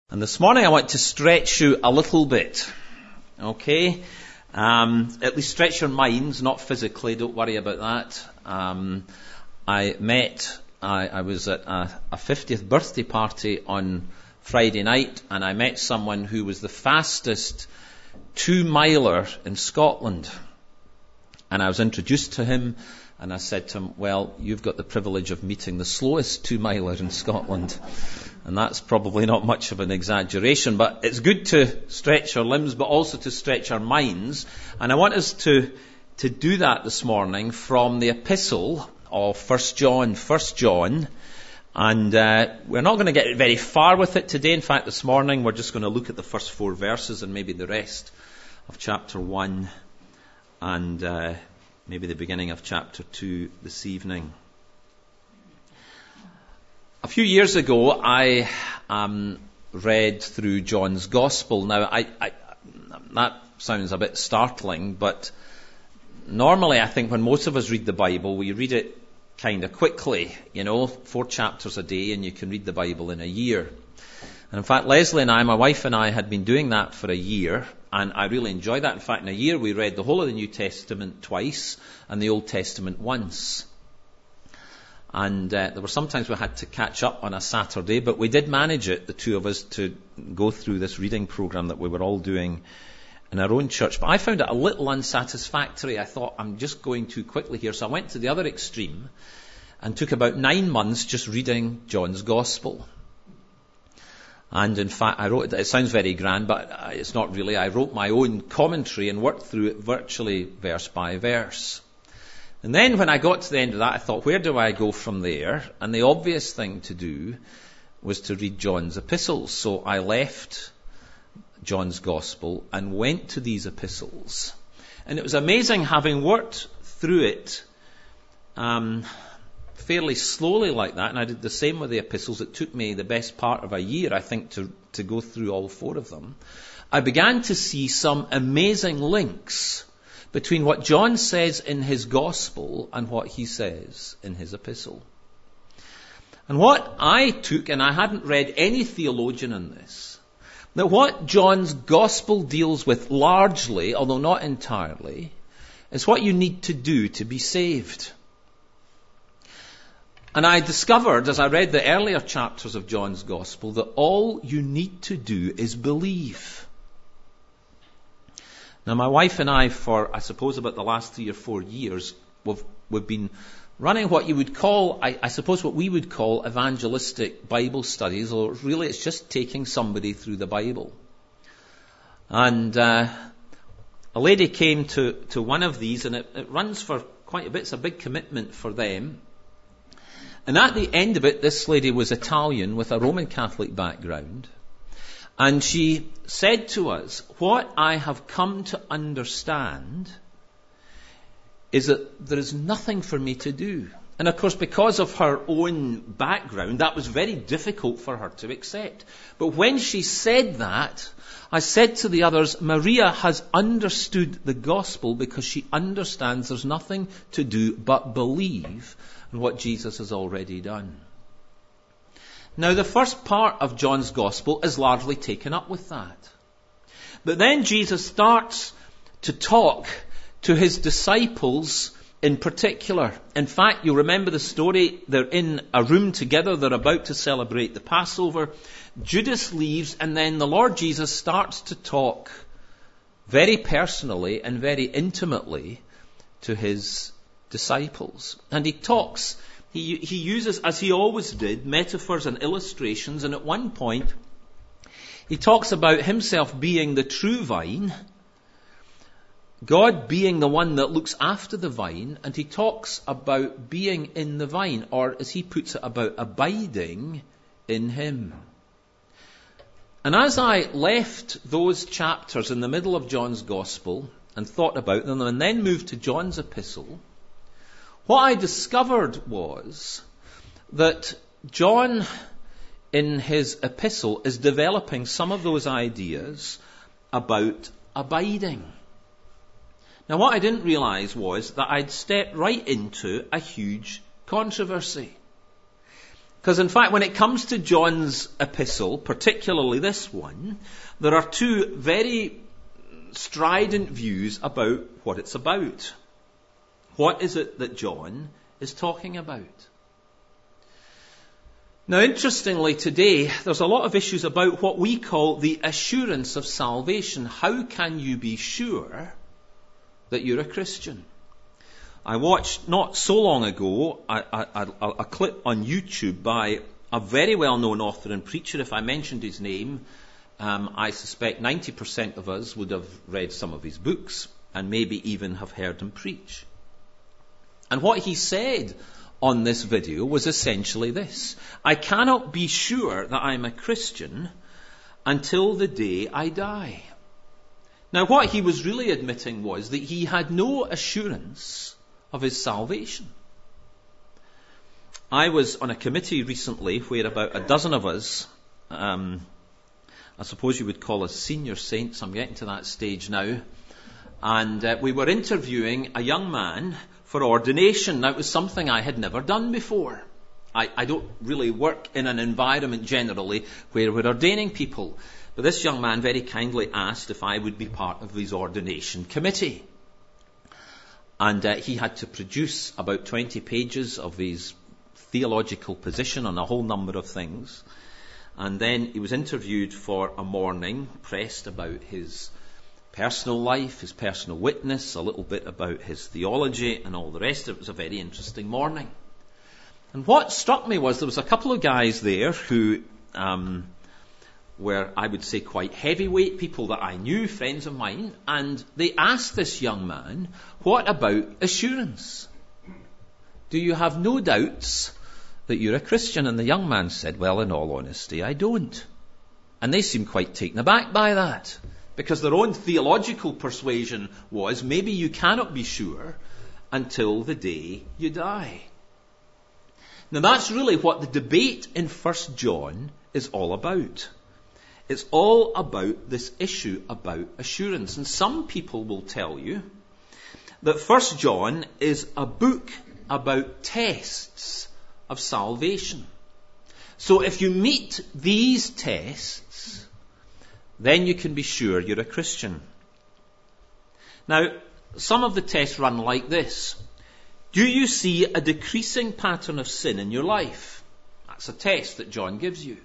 And this morning I want to stretch you a little bit, okay? At least stretch your minds, not physically, don't worry about that. I was at a 50th birthday party on Friday night, and I met someone who was the fastest 2-miler in Scotland. And I was introduced to him, and I said to him, well, you've got the privilege of meeting the slowest 2-miler in Scotland. And that's probably not much of an exaggeration, but it's good to stretch our limbs, but also to stretch our minds. And I want us to do that this morning from the epistle of 1 John. And we're not going to get very far with it today. In fact, this morning we're just going to look at the first 4 verses and maybe the rest of chapter 1 and maybe the beginning of chapter 2 this evening. A few years ago, I read through John's Gospel. Now, that sounds a bit startling, but normally I think when most of us read the Bible, we read it kind of quickly, 4 chapters a day, and you can read the Bible in a year. And in fact, Leslie and I, my wife and I, had been doing that for a year, and I really enjoyed that. In fact, in a year we read the whole of the New Testament twice and the Old Testament once. And there were some times we had to catch up on a Saturday, but we did manage it, the two of us, to go through this reading program that we were all doing in our own church. But I found it a little unsatisfactory. I thought, I'm just going too quickly here. So I went to the other extreme and took about 9 months just reading John's Gospel. And in fact, I wrote it sounds very grand, but it's not really. I wrote my own commentary and worked through it virtually verse by verse. And then when I got to the end of that, I thought, where do I go from there? And the obvious thing to do was to read John's epistles. So I left John's Gospel and went to these epistles. And it was amazing, having worked through it fairly slowly like that, and I did the same with the epistles. It took me the best part of a year, I think, to go through all 4 of them. I began to see some amazing links between what John says in his Gospel and what he says in his epistle. And what I took, and I hadn't read any theologian on this, that what John's Gospel deals with largely, although not entirely, is what you need to do to be saved. And I discovered, as I read the earlier chapters of John's Gospel, that all you need to do is believe. Now, my wife and I, for I suppose about the last 3 or 4 years, we've been running what you would call, I suppose what we would call evangelistic Bible studies, or really it's just taking somebody through the Bible. And a lady came to one of these, and it runs for quite a bit. It's a big commitment for them. And at the end of it, this lady was Italian with a Roman Catholic background. And she said to us, what I have come to understand is that there is nothing for me to do. And of course, because of her own background, that was very difficult for her to accept. But when she said that, I said to the others, Maria has understood the gospel because she understands there's nothing to do but believe in what Jesus has already done. Now, the first part of John's Gospel is largely taken up with that. But then Jesus starts to talk to his disciples in particular. In fact, you'll remember the story. They're in a room together. They're about to celebrate the Passover. Judas leaves, and then the Lord Jesus starts to talk very personally and very intimately to his disciples. And he talks. He uses, as he always did, metaphors and illustrations, and at one point he talks about himself being the true vine, God being the one that looks after the vine, and he talks about being in the vine, or as he puts it, about abiding in him. And as I left those chapters in the middle of John's Gospel and thought about them and then moved to John's epistle, what I discovered was that John, in his epistle, is developing some of those ideas about abiding. Now, what I didn't realize was that I'd stepped right into a huge controversy. Because in fact, when it comes to John's epistle, particularly this one, there are two very strident views about what it's about. What is it that John is talking about? Now, interestingly, today, there's a lot of issues about what we call the assurance of salvation. How can you be sure that you're a Christian? I watched, not so long ago, a clip on YouTube by a very well-known author and preacher. If I mentioned his name, I suspect 90% of us would have read some of his books and maybe even have heard him preach. And what he said on this video was essentially this: I cannot be sure that I'm a Christian until the day I die. Now, what he was really admitting was that he had no assurance of his salvation. I was on a committee recently where about a dozen of us, I suppose you would call us senior saints, I'm getting to that stage now, and we were interviewing a young man for ordination. Now, it was something I had never done before. I don't really work in an environment generally where we're ordaining people. But this young man very kindly asked if I would be part of his ordination committee. And he had to produce about 20 pages of his theological position on a whole number of things. And then he was interviewed for a morning, pressed about his personal life, his personal witness, a little bit about his theology and all the rest of it. It was a very interesting morning. And what struck me was there was a couple of guys there who were, I would say, quite heavyweight people that I knew, friends of mine, and they asked this young man, what about assurance? Do you have no doubts that you're a Christian? And the young man said, well, in all honesty, I don't. And they seemed quite taken aback by that, because their own theological persuasion was maybe you cannot be sure until the day you die. Now, that's really what the debate in 1 John is all about. It's all about this issue about assurance. And some people will tell you that 1 John is a book about tests of salvation. So if you meet these tests, then you can be sure you're a Christian. Now, some of the tests run like this. Do you see a decreasing pattern of sin in your life? That's a test that John gives you.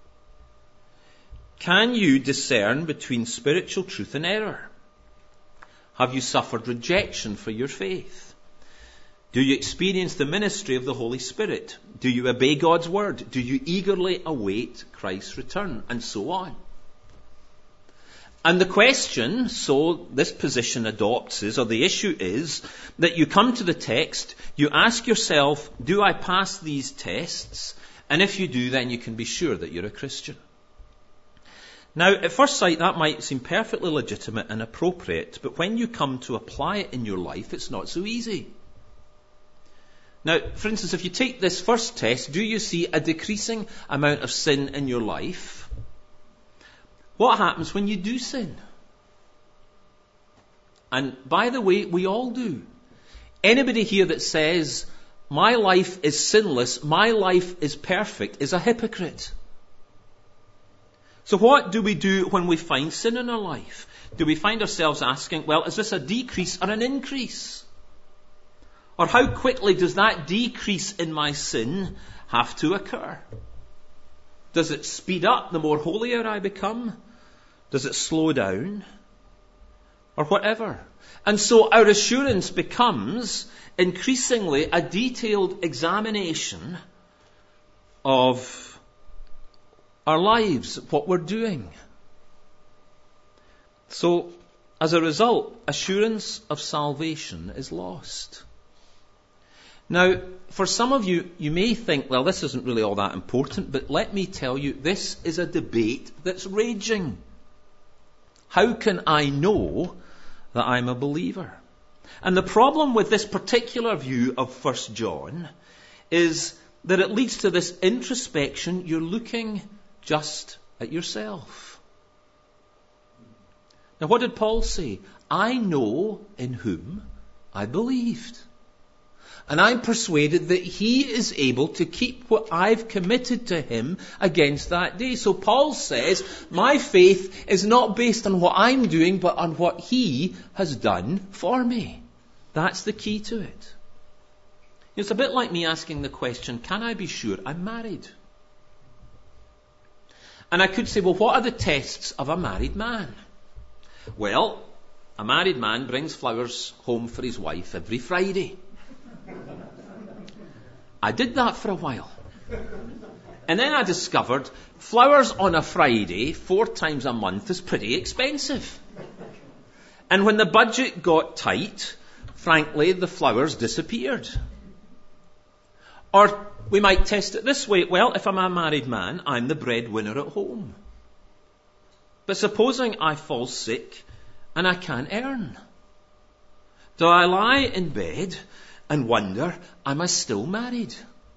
Can you discern between spiritual truth and error? Have you suffered rejection for your faith? Do you experience the ministry of the Holy Spirit? Do you obey God's word? Do you eagerly await Christ's return? And so on. And the question, so this position adopts is, or the issue is, that you come to the text, you ask yourself, do I pass these tests? And if you do, then you can be sure that you're a Christian. Now, at first sight, that might seem perfectly legitimate and appropriate, but when you come to apply it in your life, it's not so easy. Now, for instance, if you take this first test, do you see a decreasing amount of sin in your life? What happens when you do sin? And by the way, we all do. Anybody here that says, my life is sinless, my life is perfect, is a hypocrite. So what do we do when we find sin in our life? Do we find ourselves asking, well, is this a decrease or an increase? Or how quickly does that decrease in my sin have to occur? Does it speed up the more holier I become? Does it slow down? Or whatever. And so our assurance becomes increasingly a detailed examination of our lives, what we're doing. So, as a result, assurance of salvation is lost. Now, for some of you, you may think, well, this isn't really all that important, but let me tell you, this is a debate that's raging. How can I know that I'm a believer? And the problem with this particular view of 1 John is that it leads to this introspection. You're looking just at yourself. Now, what did Paul say? I know in whom I believed. And I'm persuaded that he is able to keep what I've committed to him against that day. So Paul says, my faith is not based on what I'm doing, but on what he has done for me. That's the key to it. It's a bit like me asking the question, can I be sure I'm married? And I could say, well, what are the tests of a married man? Well, a married man brings flowers home for his wife every Friday. I did that for a while. And then I discovered flowers on a Friday 4 times a month is pretty expensive. And when the budget got tight, frankly, the flowers disappeared. Or we might test it this way. Well, if I'm a married man, I'm the breadwinner at home. But supposing I fall sick and I can't earn, do I lie in bed and wonder, am I still married?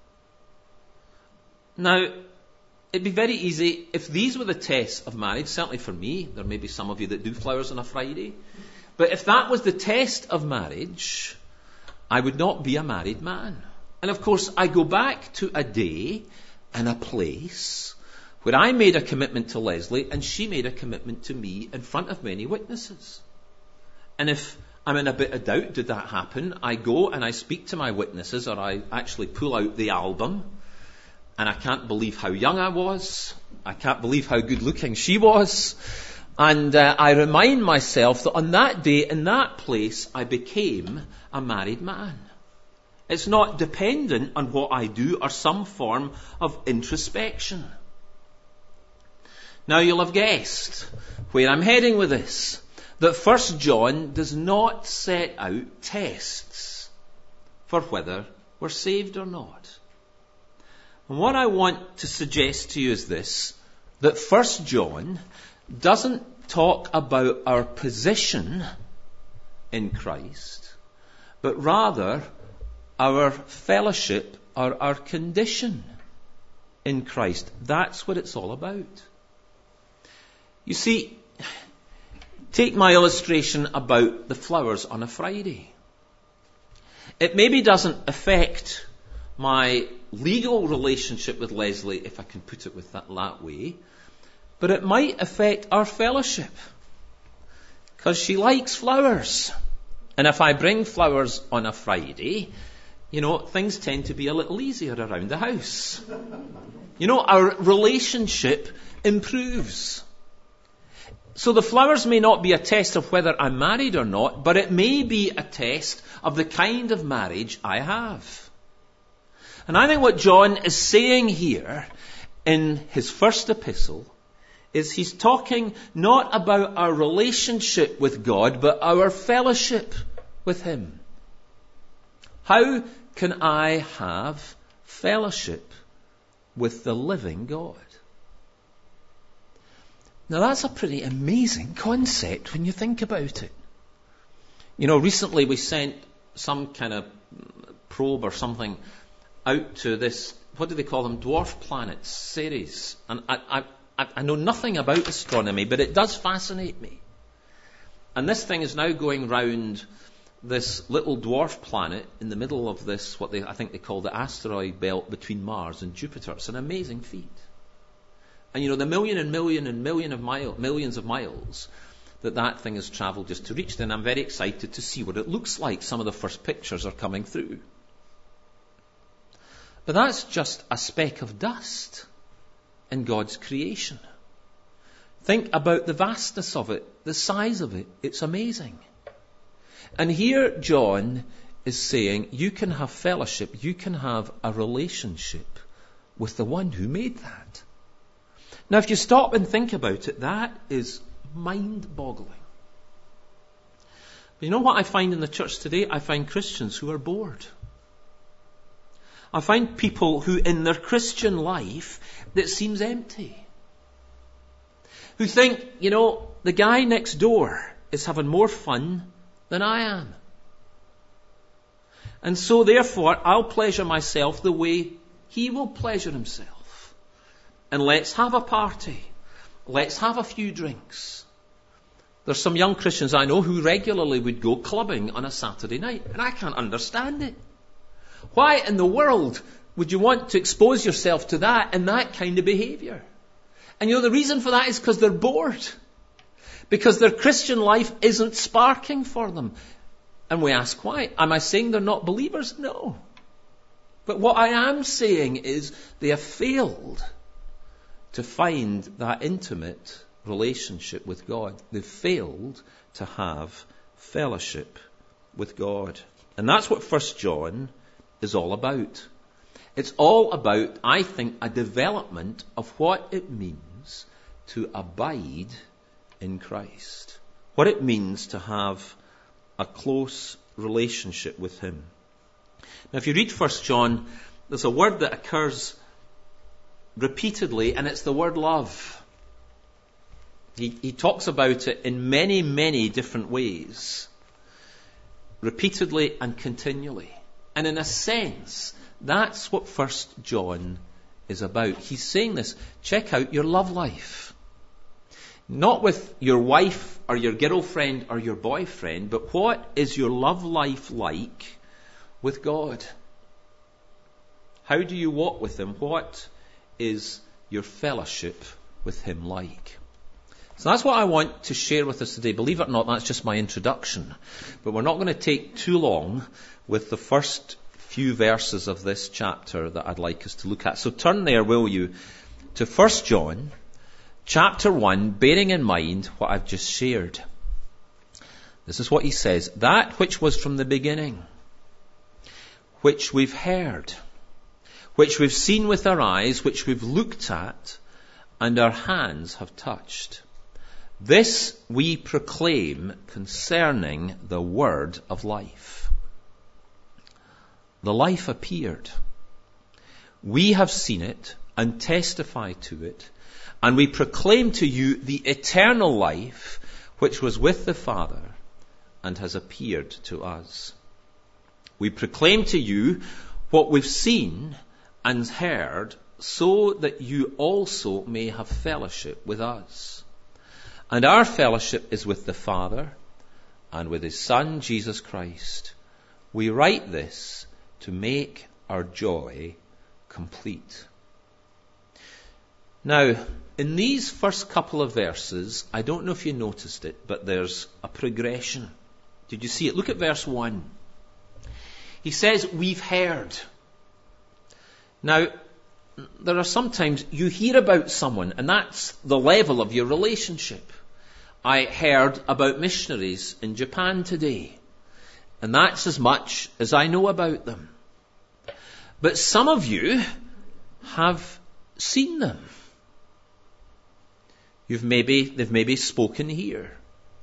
Now, it'd be very easy if these were the tests of marriage, certainly for me. There may be some of you that do flowers on a Friday. But if that was the test of marriage, I would not be a married man. And of course, I go back to a day and a place where I made a commitment to Leslie and she made a commitment to me in front of many witnesses. And if I'm in a bit of doubt, did that happen? I go and I speak to my witnesses, or I actually pull out the album, and I can't believe how young I was. I can't believe how good looking she was. And I remind myself that on that day, in that place, I became a married man. It's not dependent on what I do or some form of introspection. Now you'll have guessed where I'm heading with this. That 1 John does not set out tests for whether we're saved or not. And what I want to suggest to you is this, that 1 John doesn't talk about our position in Christ, but rather our fellowship or our condition in Christ. That's what it's all about. You see, take my illustration about the flowers on a Friday. It maybe doesn't affect my legal relationship with Leslie, if I can put it that way, but it might affect our fellowship, because she likes flowers. And if I bring flowers on a Friday, things tend to be a little easier around the house. Our relationship improves. So the flowers may not be a test of whether I'm married or not, but it may be a test of the kind of marriage I have. And I think what John is saying here in his first epistle is he's talking not about our relationship with God, but our fellowship with him. How can I have fellowship with the living God? Now that's a pretty amazing concept when you think about it. Recently we sent some kind of probe or something out to this, what do they call them, dwarf planets, Ceres. And I know nothing about astronomy, but it does fascinate me. And this thing is now going round this little dwarf planet in the middle of this, I think they call the asteroid belt between Mars and Jupiter. It's an amazing feat. And the millions of miles that thing has travelled just to reach there. And I'm very excited to see what it looks like. Some of the first pictures are coming through. But that's just a speck of dust in God's creation. Think about the vastness of it, the size of it. It's amazing. And here John is saying you can have fellowship, you can have a relationship with the one who made that. Now, if you stop and think about it, that is mind-boggling. But you know what I find in the church today? I find Christians who are bored. I find people who in their Christian life, that seems empty. Who think, the guy next door is having more fun than I am. And so therefore, I'll pleasure myself the way he will pleasure himself. And let's have a party. Let's have a few drinks. There's some young Christians I know who regularly would go clubbing on a Saturday night. And I can't understand it. Why in the world would you want to expose yourself to that and that kind of behavior? And the reason for that is because they're bored. Because their Christian life isn't sparking for them. And we ask why. Am I saying they're not believers? No. But what I am saying is they have failed to find that intimate relationship with God. They've failed to have fellowship with God. And that's what 1 John is all about. It's all about, I think, a development of what it means to abide in Christ. What it means to have a close relationship with Him. Now, if you read 1 John, there's a word that occurs repeatedly, and it's the word love. He talks about it in many, many different ways. Repeatedly and continually. And in a sense, that's what 1 John is about. He's saying this, check out your love life. Not with your wife or your girlfriend or your boyfriend, but what is your love life like with God? How do you walk with Him? What is your fellowship with Him like? So that's what I want to share with us today. Believe it or not, that's just my introduction. But we're not going to take too long with the first few verses of this chapter that I'd like us to look at. So turn there, will you, to 1 John chapter 1, bearing in mind what I've just shared. This is what he says. That which was from the beginning, which we've heard, which we've seen with our eyes, which we've looked at, and our hands have touched. This we proclaim concerning the word of life. The life appeared. We have seen it and testify to it, and we proclaim to you the eternal life which was with the Father and has appeared to us. We proclaim to you what we've seen and heard, so that you also may have fellowship with us. And our fellowship is with the Father and with His Son, Jesus Christ. We write this to make our joy complete. Now, in these first couple of verses, I don't know if you noticed it, but there's a progression. Did you see it? Look at verse 1. He says, we've heard. Now, there are sometimes you hear about someone, and that's the level of your relationship. I heard about missionaries in Japan today, and that's as much as I know about them. But some of you have seen them. They've maybe spoken here.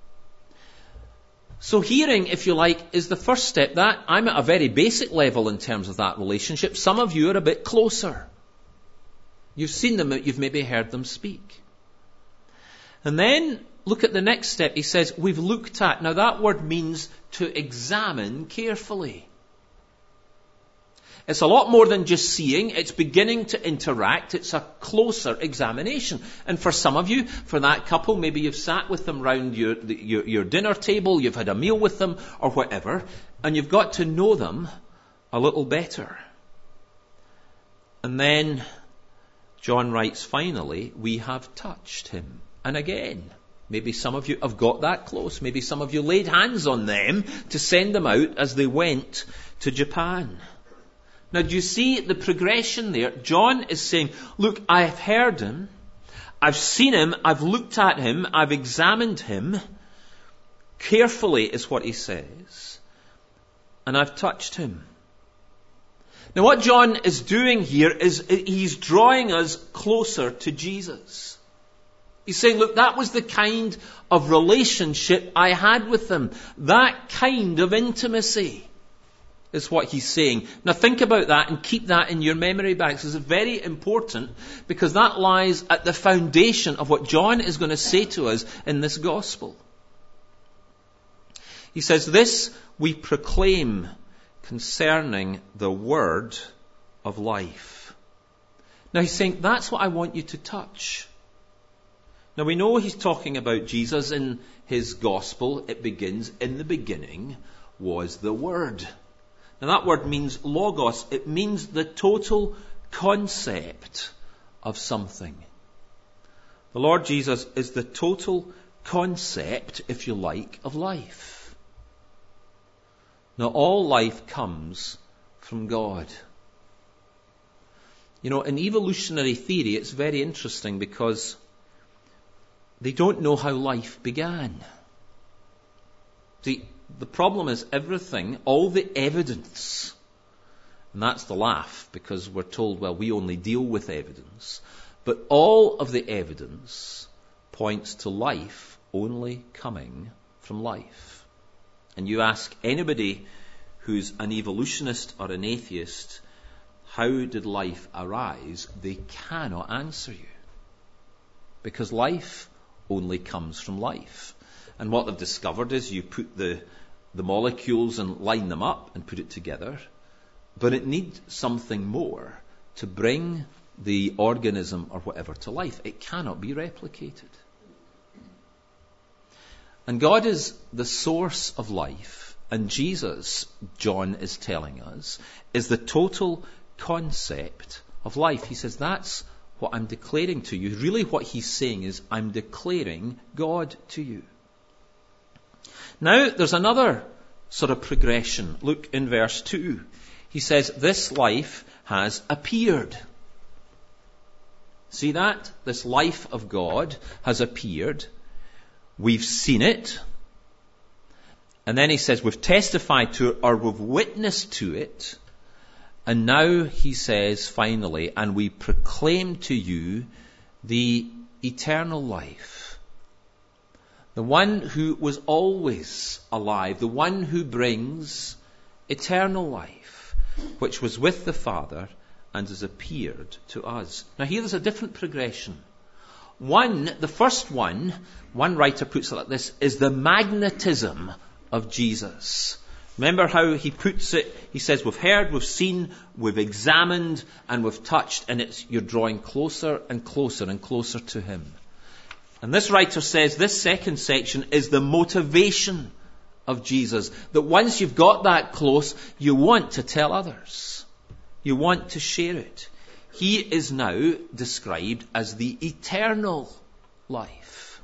So hearing, if you like, is the first step. That I'm at a very basic level in terms of that relationship. Some of you are a bit closer. You've seen them, you've maybe heard them speak. And then look at the next step. He says, we've looked at. Now that word means to examine carefully. It's a lot more than just seeing. It's beginning to interact. It's a closer examination. And for some of you, for that couple, maybe you've sat with them round your dinner table, you've had a meal with them or whatever, and you've got to know them a little better. And then John writes, finally, we have touched him. And again, maybe some of you have got that close. Maybe some of you laid hands on them to send them out as they went to Japan. Now, do you see the progression there? John is saying, look, I've heard him, I've seen him, I've looked at him, I've examined him. Carefully is what he says. And I've touched him. Now, what John is doing here is he's drawing us closer to Jesus. He's saying, look, that was the kind of relationship I had with them. That kind of intimacy is what he's saying. Now think about that and keep that in your memory banks. This is very important because that lies at the foundation of what John is going to say to us in this gospel. He says, this we proclaim concerning the word of life. Now he's saying, that's what I want you to touch. Now we know he's talking about Jesus in his gospel. It begins, in the beginning was the Word. Now that word means logos. It means the total concept of something. The Lord Jesus is the total concept, if you like, of life. Now all life comes from God. You know, in evolutionary theory, it's very interesting because they don't know how life began. See, the problem is everything, all the evidence, and that's the laugh because we're told, well, we only deal with evidence, but all of the evidence points to life only coming from life. And you ask anybody who's an evolutionist or an atheist, how did life arise? They cannot answer you. Because life only comes from life. And what they've discovered is you put the molecules and line them up and put it together, but it needs something more to bring the organism or whatever to life. It cannot be replicated. And God is the source of life, and Jesus, John is telling us, is the total concept of life. He says, that's what I'm declaring to you. Really what he's saying is, I'm declaring God to you. Now, there's another sort of progression. Look in verse 2. He says, this life has appeared. See that? This life of God has appeared. We've seen it. And then he says, we've testified to it, or we've witnessed to it. And now he says, finally, and we proclaim to you the eternal life. The one who was always alive, the one who brings eternal life, which was with the Father and has appeared to us. Now here there's a different progression. The first one writer puts it like this, is the magnetism of Jesus. Remember how he puts it? He says, we've heard, we've seen, we've examined, and we've touched, and you're drawing closer and closer and closer to him. And this writer says this second section is the motivation of Jesus. That once you've got that close, you want to tell others. You want to share it. He is now described as the eternal life.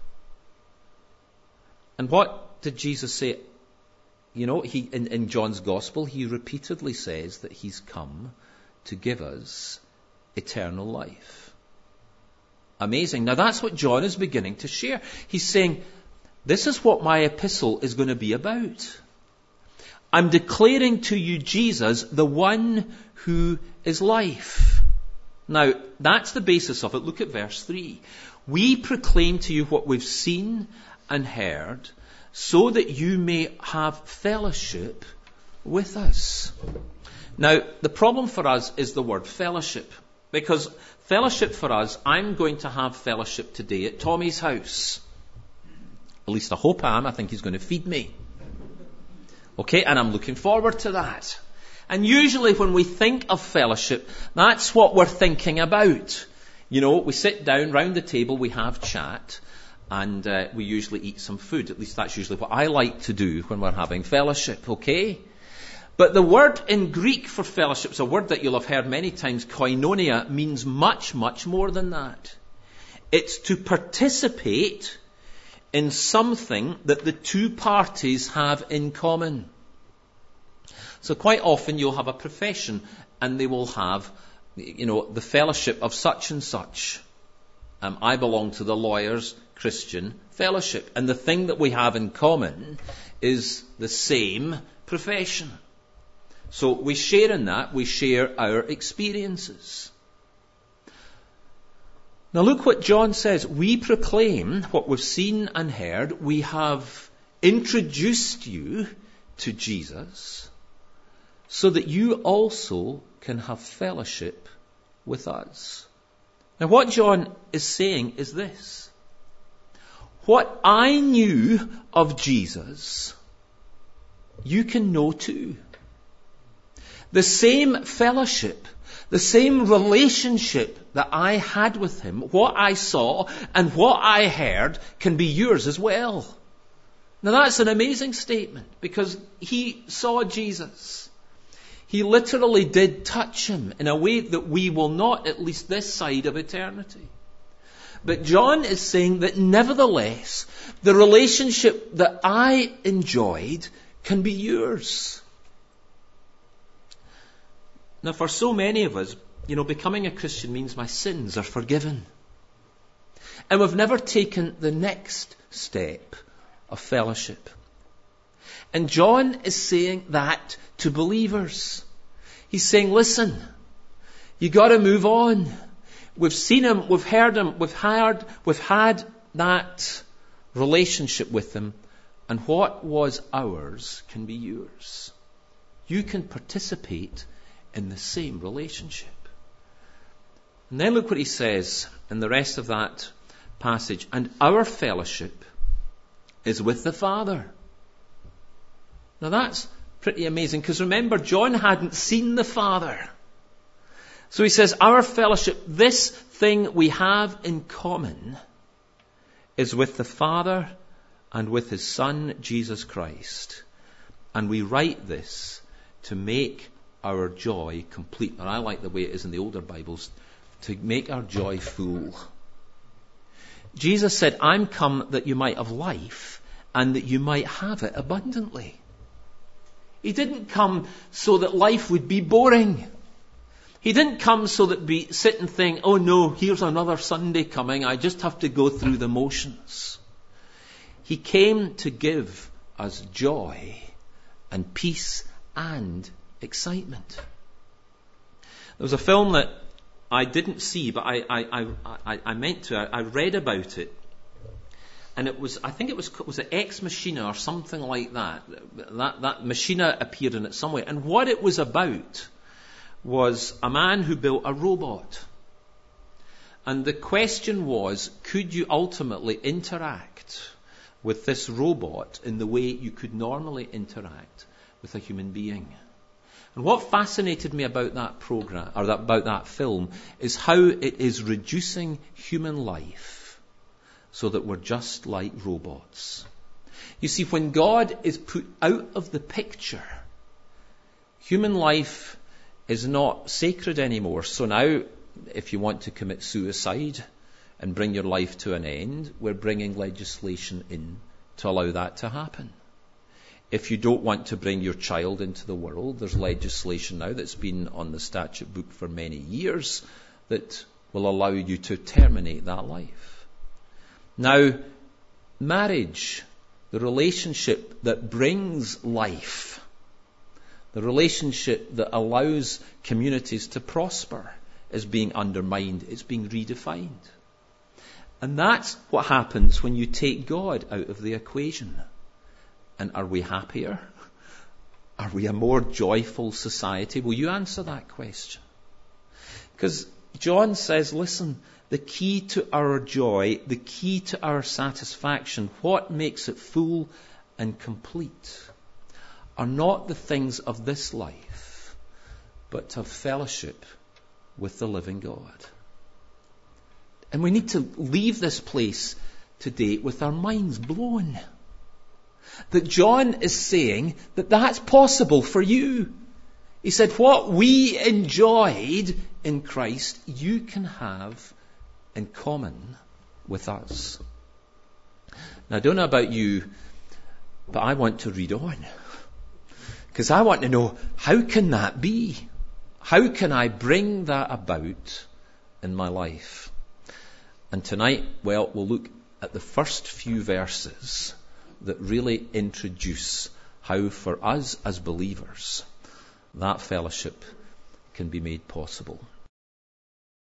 And what did Jesus say? You know, in John's Gospel, he repeatedly says that he's come to give us eternal life. Amazing. Now that's what John is beginning to share. He's saying, this is what my epistle is going to be about. I'm declaring to you Jesus, the one who is life. Now, that's the basis of it. Look at verse 3. We proclaim to you what we've seen and heard, so that you may have fellowship with us. Now, the problem for us is the word fellowship. Because fellowship for us, I'm going to have fellowship today at Tommy's house. At least I hope I am. I think he's going to feed me. Okay, and I'm looking forward to that. And usually when we think of fellowship, that's what we're thinking about. You know, we sit down round the table, we have chat, and we usually eat some food. At least that's usually what I like to do when we're having fellowship, okay? But the word in Greek for fellowship is a word that you'll have heard many times. Koinonia means much, much more than that. It's to participate in something that the two parties have in common. So quite often you'll have a profession and they will have, you know, the fellowship of such and such. I belong to the Lawyers Christian Fellowship. And the thing that we have in common is the same profession. So we share in that, we share our experiences. Now look what John says. We proclaim what we've seen and heard. We have introduced you to Jesus so that you also can have fellowship with us. Now what John is saying is this. What I knew of Jesus, you can know too. The same fellowship, the same relationship that I had with him, what I saw and what I heard can be yours as well. Now that's an amazing statement because he saw Jesus. He literally did touch him in a way that we will not, at least this side of eternity. But John is saying that nevertheless, the relationship that I enjoyed can be yours. Now, for so many of us, becoming a Christian means my sins are forgiven. And we've never taken the next step of fellowship. And John is saying that to believers. He's saying, listen, you got to move on. We've seen him, we've heard him, we've had that relationship with him, and what was ours can be yours. You can participate in the same relationship. And then look what he says in the rest of that passage. And our fellowship is with the Father. Now that's pretty amazing, because remember, John hadn't seen the Father. So he says, our fellowship, this thing we have in common, is with the Father and with his Son, Jesus Christ. And we write this to make our joy complete. And I like the way it is in the older Bibles, to make our joy full. Jesus said, I'm come that you might have life and that you might have it abundantly. He didn't come so that life would be boring. He didn't come so that we sit and think, oh no, here's another Sunday coming, I just have to go through the motions. He came to give us joy and peace and excitement. There was a film that I didn't see, but I meant to. I read about it. And I think it was it Ex Machina or something like that. That Machina appeared in it somewhere. And what it was about was a man who built a robot. And the question was, could you ultimately interact with this robot in the way you could normally interact with a human being? And what fascinated me about that program, or about that film, is how it is reducing human life so that we're just like robots. You see, when God is put out of the picture, human life is not sacred anymore. So now, if you want to commit suicide and bring your life to an end, we're bringing legislation in to allow that to happen. If you don't want to bring your child into the world, there's legislation now that's been on the statute book for many years that will allow you to terminate that life. Now, marriage, the relationship that brings life, the relationship that allows communities to prosper, is being undermined. It's being redefined. And that's what happens when you take God out of the equation. And are we happier? Are we a more joyful society? Will you answer that question? Because John says, listen, the key to our joy, the key to our satisfaction, what makes it full and complete, are not the things of this life, but to have fellowship with the living God. And we need to leave this place today with our minds blown. That John is saying that that's possible for you. He said, what we enjoyed in Christ, you can have in common with us. Now, I don't know about you, but I want to read on. Because I want to know, how can that be? How can I bring that about in my life? And tonight, we'll look at the first few verses that really introduce how for us as believers that fellowship can be made possible.